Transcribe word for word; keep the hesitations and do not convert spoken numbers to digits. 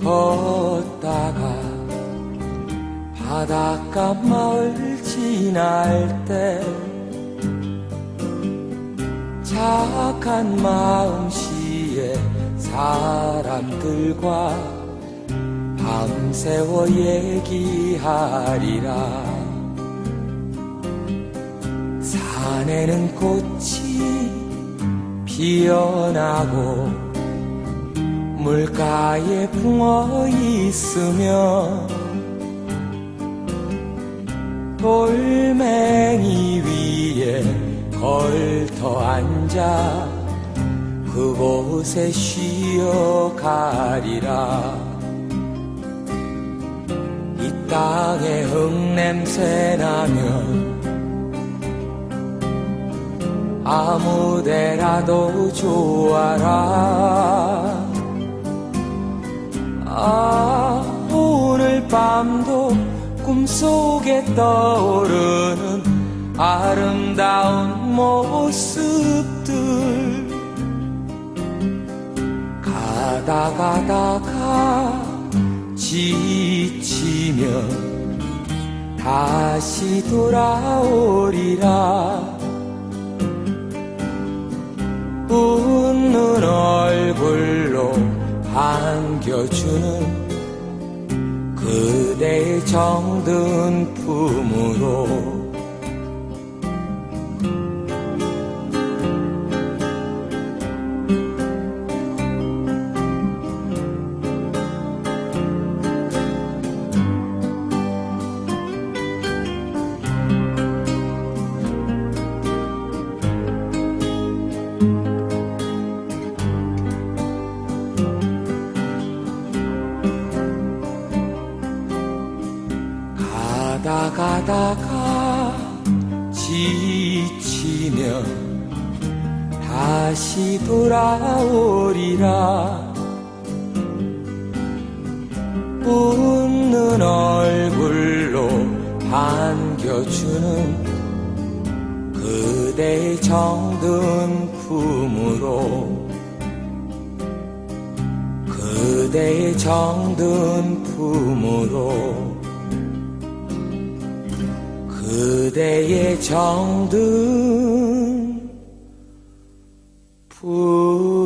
걷다가 바닷가 마을 지날 때 착한 마음씨의 사람들과 밤새워 얘기하리라. 산에는 꽃이 피어나고 물가에 붕어 있으며 돌멩이 위에 걸터 앉아 그곳에 쉬어가리라. 이 땅에 흙냄새 나면 아무데라도 좋아라. 아, 오늘 밤도 꿈속에 떠오르는 아름다운 모습들. 가다 가다가 지치면 다시 돌아오리라. 웃는 얼굴로 반겨주는 그대의 정든 품으로 가다 가다가 지치면 다시 돌아오리라. 웃는 얼굴로 반겨주는 그대의 정든 품으로 그대의 정든 품으로 그대의 정든 품